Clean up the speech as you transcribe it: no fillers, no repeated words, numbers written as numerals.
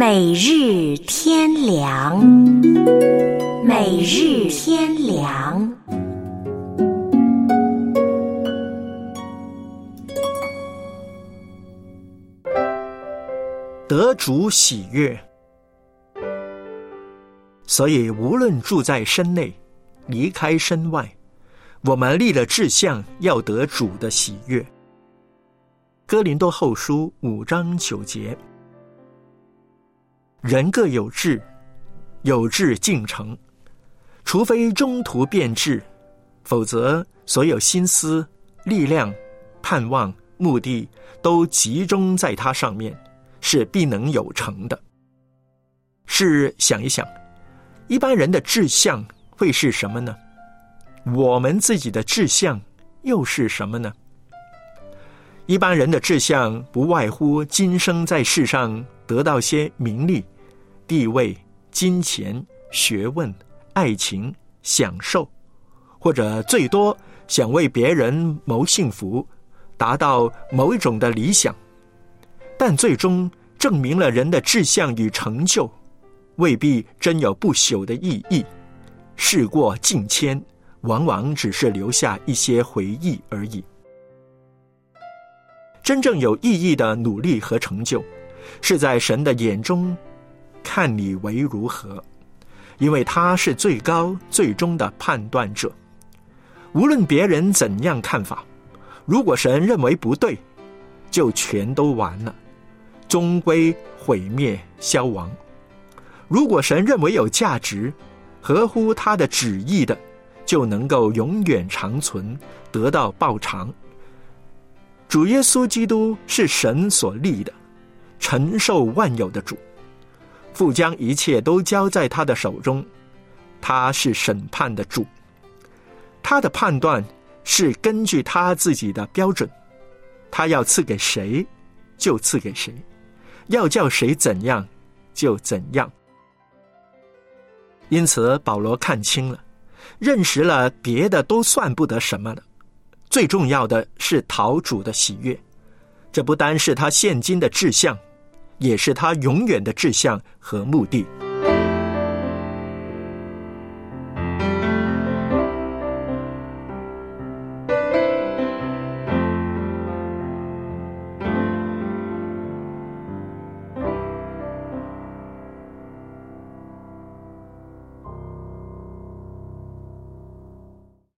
每日天良，每日天良。 得主喜悦。所以无论住在身内，离开身外，我们立了志向，要得主的喜悦。哥林多后书5章9节。人各有志，有志竟成，除非中途变志，否则所有心思、力量、盼望、目的都集中在它上面，是必能有成的。试想一想，一般人的志向会是什么呢？我们自己的志向又是什么呢？一般人的志向不外乎今生在世上得到些名利、地位、金钱、学问、爱情、享受，或者最多想为别人谋幸福，达到某一种的理想。但最终证明了人的志向与成就未必真有不朽的意义，事过境迁，往往只是留下一些回忆而已。真正有意义的努力和成就，是在神的眼中看你为如何，因为他是最高最终的判断者。无论别人怎样看法，如果神认为不对，就全都完了，终归毁灭消亡。如果神认为有价值，合乎他的旨意的，就能够永远长存，得到报偿。主耶稣基督是神所立的，承受万有的主，父将一切都交在他的手中，他是审判的主。他的判断是根据他自己的标准，他要赐给谁就赐给谁，要叫谁怎样就怎样。因此保罗看清了，认识了别的都算不得什么了，最重要的是讨主的喜悦。这不单是他现今的志向，也是他永远的志向和目的。